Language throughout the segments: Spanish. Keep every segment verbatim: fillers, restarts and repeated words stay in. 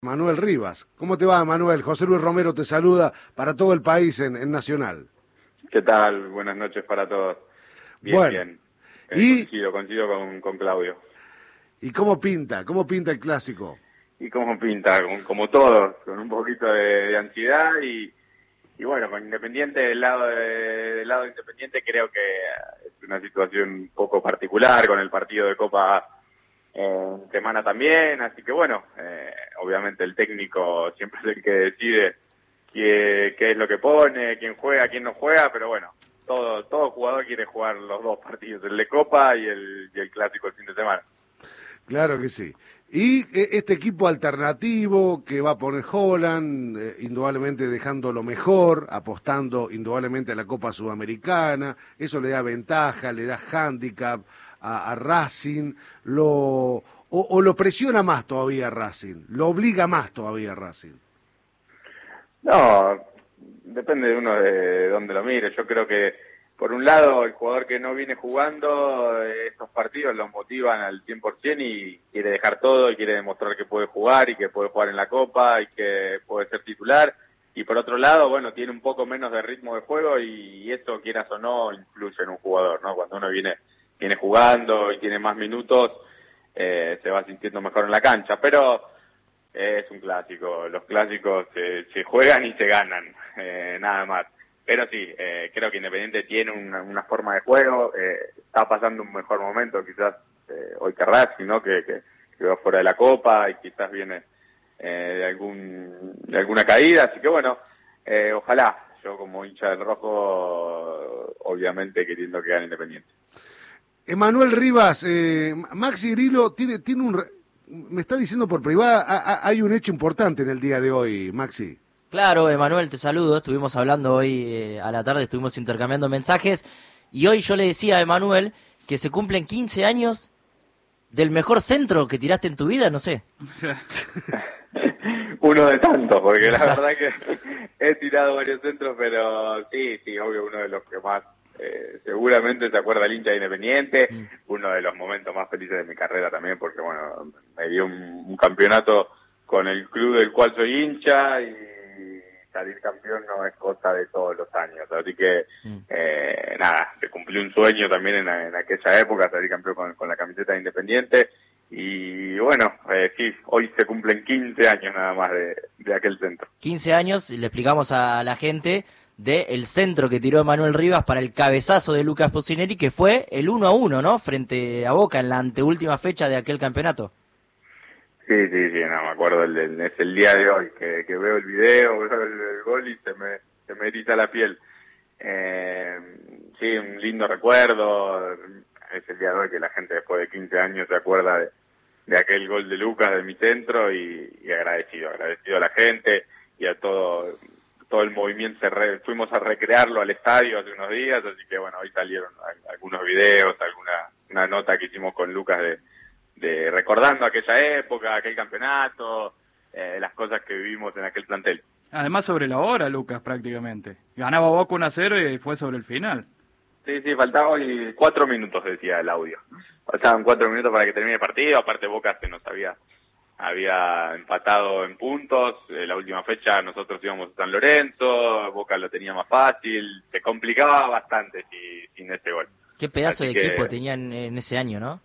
Manuel Rivas. ¿Cómo te va, Manuel? José Luis Romero te saluda para todo el país en, en Nacional. ¿Qué tal? Buenas noches para todos. Bien, bueno, bien. Eh, y, coincido, coincido con, con Claudio. ¿Y cómo pinta? ¿Cómo pinta el clásico? ¿Y cómo pinta? Como, como todos, con un poquito de, de ansiedad y, y bueno, con Independiente, del lado de, del lado de Independiente creo que es una situación un poco particular con el partido de Copa en semana también, así que bueno, eh, obviamente el técnico siempre es el que decide qué, qué es lo que pone, quién juega, quién no juega, pero bueno, todo todo jugador quiere jugar los dos partidos, el de Copa y el, y el clásico el fin de semana. Claro que sí. Y este equipo alternativo que va a poner Holland, eh, indudablemente dejando lo mejor, apostando indudablemente a la Copa Sudamericana, eso le da ventaja, le da hándicap a, a Racing, lo, o, o lo presiona más todavía a Racing, lo obliga más todavía a Racing. No, depende de uno de dónde lo mire. Yo creo que, por un lado, el jugador que no viene jugando, estos partidos los motivan al cien por ciento y quiere dejar todo y quiere demostrar que puede jugar y que puede jugar en la Copa y que puede ser titular. Y por otro lado, bueno, tiene un poco menos de ritmo de juego y eso, quieras o no, influye en un jugador, ¿no? Cuando uno viene, viene jugando y tiene más minutos, eh, se va sintiendo mejor en la cancha. Pero es un clásico, los clásicos eh, se juegan y se ganan, eh, nada más. Pero sí, eh, creo que Independiente tiene una, una forma de juego, eh, está pasando un mejor momento quizás eh, hoy que Racing, ¿no? Que, que, que va fuera de la Copa y quizás viene eh, de algún de alguna caída, así que bueno, eh, ojalá, yo como hincha del rojo, obviamente queriendo que gane Independiente. Emanuel Rivas, eh, Maxi Grillo tiene, tiene un... Me está diciendo por privada, a, a, hay un hecho importante en el día de hoy, Maxi. Claro, Emanuel, te saludo. Estuvimos hablando hoy eh, a la tarde, estuvimos intercambiando mensajes. Y hoy yo le decía a Emanuel que se cumplen quince años del mejor centro que tiraste en tu vida, no sé. Uno de tantos, porque la verdad que he tirado varios centros, pero sí, sí, obvio, uno de los que más eh, seguramente se acuerda el hincha de Independiente, mm. uno de los momentos más felices de mi carrera también, porque bueno, me dio un, un campeonato con el club del cual soy hincha y salir campeón no es cosa de todos los años, así que mm. eh, nada, se cumplió un sueño también en, en aquella época, salir campeón con, con la camiseta de Independiente. Y bueno, eh, sí, hoy se cumplen quince años nada más de, de aquel centro. quince años, y le explicamos a la gente del centro que tiró Emanuel Rivas para el cabezazo de Lucas Pusineri, que fue el uno a uno, ¿no? Frente a Boca en la anteúltima fecha de aquel campeonato. Sí, sí, sí, no, me acuerdo, el, el, es el día de hoy, que, que veo el video, veo el, el gol y se me, se me eriza la piel. Eh, sí, un lindo recuerdo, es el día de hoy que la gente después de quince años se acuerda de de aquel gol de Lucas de mi centro y, y agradecido, agradecido a la gente y a todo todo el movimiento. Se re, fuimos a recrearlo al estadio hace unos días, así que bueno, hoy salieron algunos videos, alguna una nota que hicimos con Lucas de, de recordando aquella época, aquel campeonato, eh, las cosas que vivimos en aquel plantel. Además sobre la hora, Lucas, prácticamente. Ganaba Boca uno a cero y fue sobre el final. Sí, sí, faltaba hoy cuatro minutos, decía el audio. Faltaban cuatro minutos para que termine el partido, aparte Boca se nos había, había empatado en puntos, eh, la última fecha nosotros íbamos a San Lorenzo, Boca lo tenía más fácil, se complicaba bastante si, sin ese gol. Qué pedazo Así de que, equipo tenían en ese año, ¿no?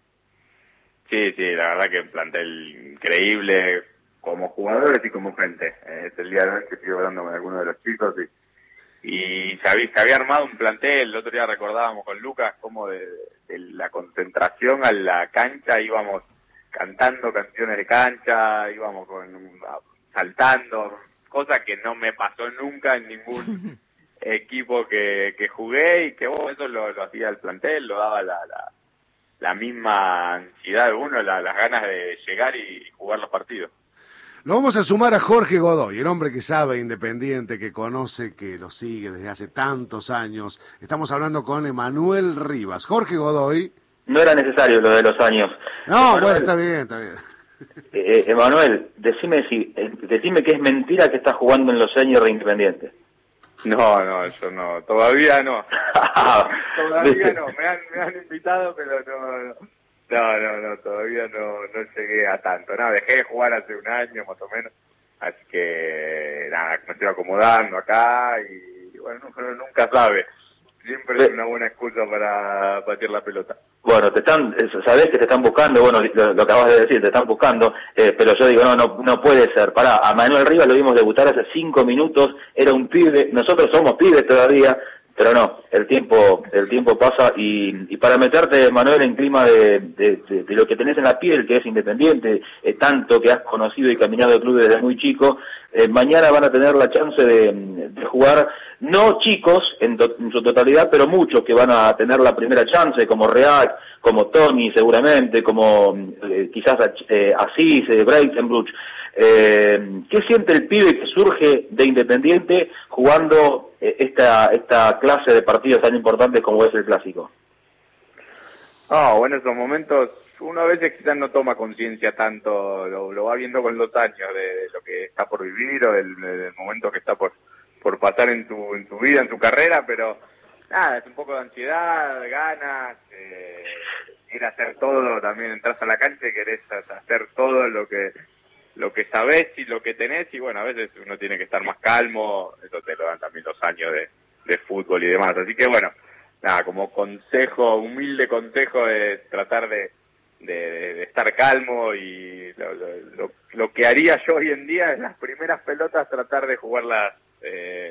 Sí, sí, la verdad que un plantel increíble como jugadores y como gente. Eh, es el día de hoy que sigo hablando con algunos de los chicos y Y se había, se había armado un plantel. El otro día recordábamos con Lucas cómo de, de la concentración a la cancha íbamos cantando canciones de cancha, íbamos con saltando, cosa que no me pasó nunca en ningún equipo que, que jugué y que oh, eso lo, lo hacía el plantel, lo daba la, la, la misma ansiedad de uno, la, las ganas de llegar y, y jugar los partidos. Lo vamos a sumar a Jorge Godoy, el hombre que sabe Independiente, que conoce, que lo sigue desde hace tantos años. Estamos hablando con Emanuel Rivas. Jorge Godoy. No era necesario lo de los años. No, Emanuel, bueno, está bien, está bien. Eh, Emanuel, decime si, eh, decime que es mentira que estás jugando en los años de Independiente. No, no, yo no, todavía no. Todavía no, me han, me han invitado, pero no, no. No, no, no, todavía no, no llegué a tanto. No, dejé de jugar hace un año más o menos, así que nada, me estoy acomodando acá y bueno, uno nunca sabe. Siempre es una buena excusa para patear la pelota. Bueno, te están, sabés que te están buscando, bueno, lo, lo acabas de decir, te están buscando, eh, pero yo digo, no, no, no puede ser. Pará, a Manuel Rivas lo vimos debutar hace cinco minutos, era un pibe, nosotros somos pibes todavía, pero no, el tiempo, el tiempo pasa y, y para meterte, Manuel, en clima de, de, de, de lo que tenés en la piel, que es Independiente, eh, tanto que has conocido y caminado el club desde muy chico, eh, mañana van a tener la chance de, de jugar, no chicos en, to, en su totalidad, pero muchos que van a tener la primera chance, como Real, como Tony seguramente, como eh, quizás eh, Asís, eh, Breitenbruch. Eh, ¿Qué siente el pibe que surge de Independiente jugando eh, esta esta clase de partidos tan importantes como es el Clásico? Ah, oh, bueno, en esos momentos uno a veces quizás no toma conciencia tanto, lo, lo va viendo con los años de, de lo que está por vivir o del, del momento que está por por pasar en tu en tu vida, en tu carrera, pero nada, es un poco de ansiedad, ganas, eh, ir a hacer todo, también entras a la cancha y querés hacer todo lo que lo que sabés y lo que tenés, y bueno, a veces uno tiene que estar más calmo, eso te lo dan también los años de, de fútbol y demás, así que bueno, nada, como consejo, humilde consejo es tratar de, de, de estar calmo y lo, lo, lo que haría yo hoy en día en las primeras pelotas tratar de jugarlas eh,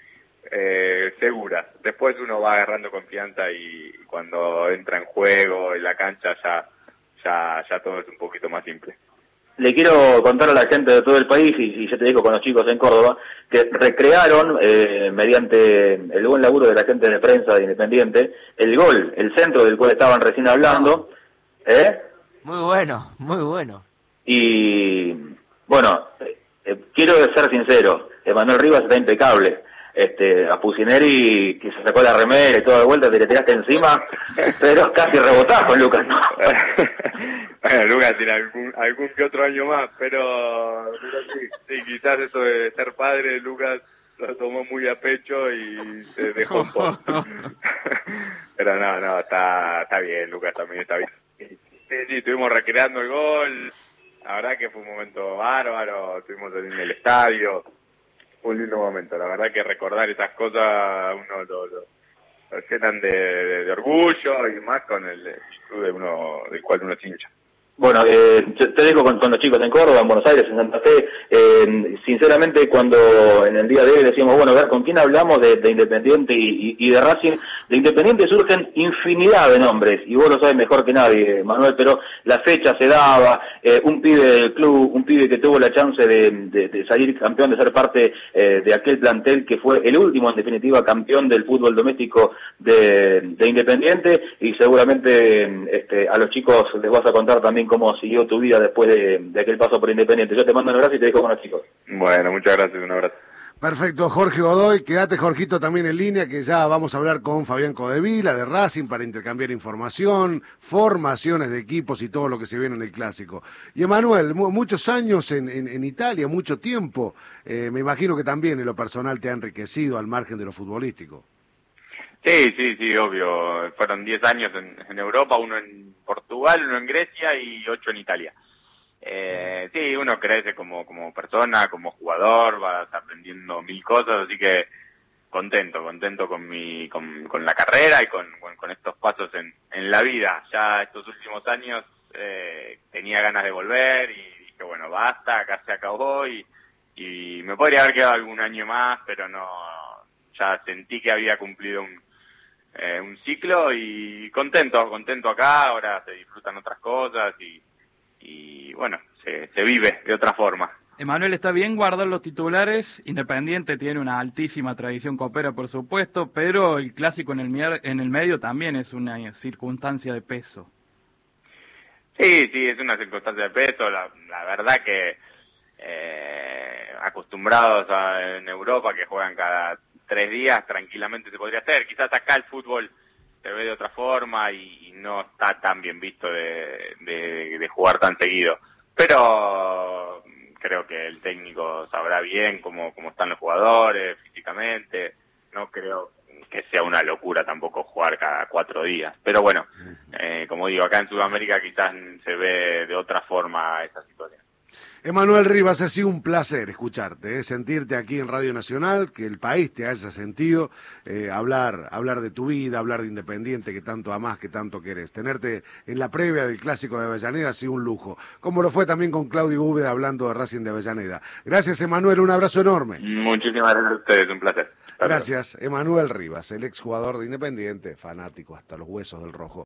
eh, seguras, después uno va agarrando confianza y cuando entra en juego en la cancha ya, ya, ya todo es un poquito más simple. Le quiero contar a la gente de todo el país, y, y ya te digo con los chicos en Córdoba, que recrearon, eh, mediante el buen laburo de la gente de prensa de Independiente, el gol, el centro del cual estaban recién hablando. ¿eh? Muy bueno, muy bueno. Y, bueno, eh, quiero ser sincero, Emanuel Rivas está impecable. Este, a Pusineri, que se sacó la remera y toda de vuelta, te le tiraste encima, pero casi rebotás con Lucas, ¿no? Bueno, Lucas tiene algún, algún que otro año más, pero, pero sí, sí, quizás eso de ser padre, Lucas lo tomó muy a pecho y se dejó un poco. Pero no, no, está, está bien, Lucas también está bien. Sí, sí, estuvimos recreando el gol, la verdad que fue un momento bárbaro, estuvimos en el estadio. Un lindo momento, la verdad que recordar esas cosas uno lo, lo, lo llenan de, de, de orgullo y más con el, el club de uno, del cual uno es hincha. Bueno, eh, te dejo con, con los chicos en Córdoba, en Buenos Aires, en Santa Fe. Eh, sinceramente, cuando en el día de hoy decíamos, bueno, a ver, ¿con quién hablamos de, de Independiente y, y, y de Racing? De Independiente surgen infinidad de nombres, y vos lo sabes mejor que nadie, Manuel, pero la fecha se daba, eh, un pibe del club, un pibe que tuvo la chance de, de, de salir campeón, de ser parte eh, de aquel plantel que fue el último, en definitiva, campeón del fútbol doméstico de, de Independiente, y seguramente este, a los chicos les vas a contar también cómo siguió tu vida después de, de aquel paso por Independiente. Yo te mando un abrazo y te dejo con los chicos. Bueno, muchas gracias, un abrazo. Perfecto, Jorge Godoy, quédate Jorgito también en línea, que ya vamos a hablar con Fabián Codevila de Racing para intercambiar información, formaciones de equipos y todo lo que se viene en el Clásico. Y Emanuel, mu muchos años en, en, en Italia, mucho tiempo, eh, me imagino que también en lo personal te ha enriquecido al margen de lo futbolístico. Sí, sí, sí, obvio. Fueron diez años en, en Europa, uno en Portugal, uno en Grecia y ocho en Italia. Eh, sí, uno crece como, como persona, como jugador, vas aprendiendo mil cosas, así que contento, contento con mi, con, con la carrera y con, con, con estos pasos en, en la vida. Ya estos últimos años eh, tenía ganas de volver y dije, bueno, basta, acá se acabó y, y me podría haber quedado algún año más, pero no, ya sentí que había cumplido un Eh, un ciclo y contento, contento acá, ahora se disfrutan otras cosas y, y bueno, se, se vive de otra forma. Emanuel, está bien guardar los titulares, Independiente tiene una altísima tradición copera, por supuesto, pero el Clásico en el, en el medio también es una circunstancia de peso. Sí, sí, es una circunstancia de peso, la, la verdad que eh, acostumbrados a, en Europa que juegan cada tres días tranquilamente se podría hacer, quizás acá el fútbol se ve de otra forma y, y no está tan bien visto de, de, de jugar tan seguido, pero creo que el técnico sabrá bien cómo, cómo están los jugadores físicamente, no creo que sea una locura tampoco jugar cada cuatro días. Pero bueno, eh, como digo, acá en Sudamérica quizás se ve de otra forma esa situación. Emanuel Rivas, ha sido un placer escucharte, ¿eh? Sentirte aquí en Radio Nacional, que el país te haya sentido, eh, hablar, hablar de tu vida, hablar de Independiente, que tanto amás, que tanto querés. Tenerte en la previa del Clásico de Avellaneda ha sido un lujo, como lo fue también con Claudio Úbeda hablando de Racing de Avellaneda. Gracias, Emanuel, un abrazo enorme. Muchísimas gracias a ustedes, un placer. Gracias, Emanuel Rivas, el exjugador de Independiente, fanático hasta los huesos del rojo.